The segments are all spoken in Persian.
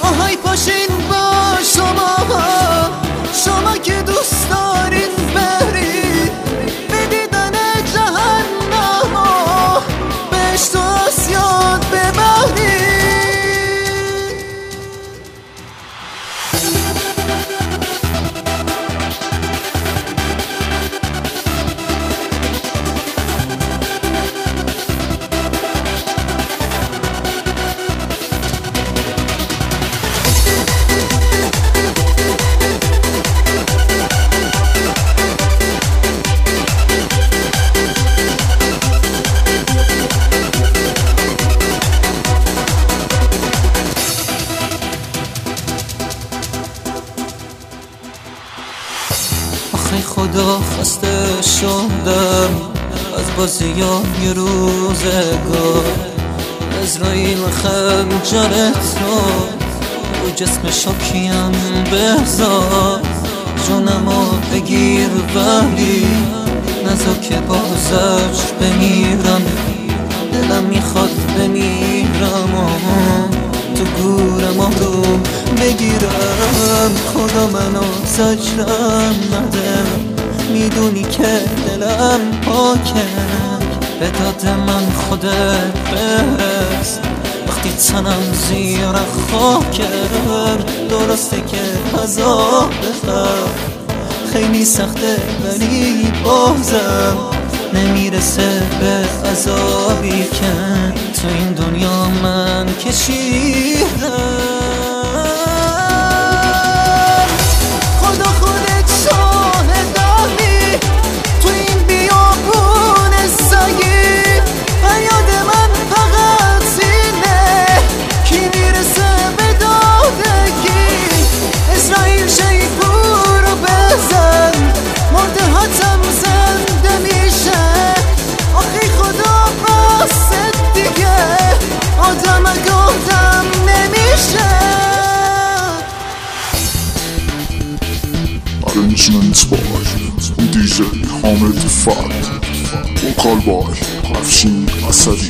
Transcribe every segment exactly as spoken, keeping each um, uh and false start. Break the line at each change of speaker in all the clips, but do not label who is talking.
آهای پاشین با شما، شما که دوست دارین برید به دیدن جهنم و بهشت و آسیاد ببرید. آخه خدا خسته شدم از بازیای روزگار. عزراییل خنجرت رو رو جسم شاکیم بذار، جونمو بگیر ولی نزا که بازش بمیرم. دلم میخواد بمیرم و تو گورم آروم بگیرم. خدا منو زجرم نده، میدونی که دلم پاکه. به داد من خودت برس وقتی تنم زیر خاکه. درسته که عذاب بخواه خیلی سخته ولی بازم نمیرسه به عذابی که تو این دنیا من کشیدم. خدا خودت شاهدانی تو این بیابون سگی، یاد من فقط اینه کی میرسه به دادگی. اسرائیل شیپور رو بزن، مرده هاتم زنده میشه. آخی خدا باست دیگه آدم گفتم نمیشه.
Arrangements by D J Hamid Fat, vocal by Afshin Asadi.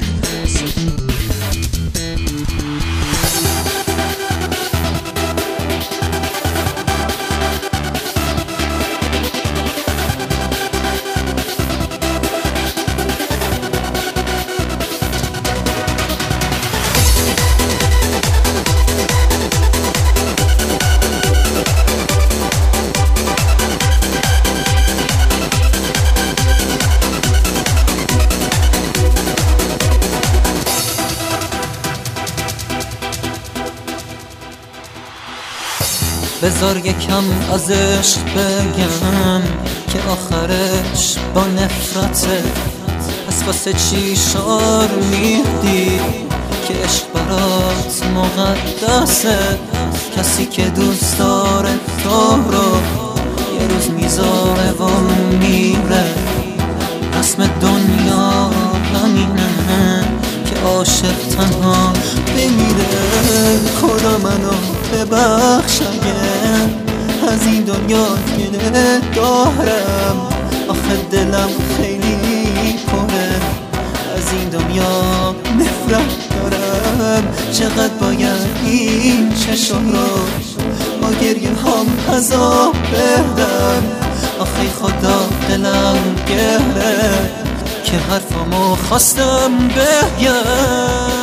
بذار یکم از عشق بگم که آخرش با نفرته. پس واسه چی شعار میدی که عشق برات مقدسه؟ کسی که دوست داره تو رو یه روز میذاره و میره. رسم دنیا همینه که عاشق تنها بمیره. خدا منو ببخش اگه از این دنیا گله دارم. آخه دلم خیلی پره از این دنیا نفرت دارم. چقدر باید این چشم رو با گریه هم عذاب بدم. آخه خدا دلم گره که حرفمو خواستم بگم.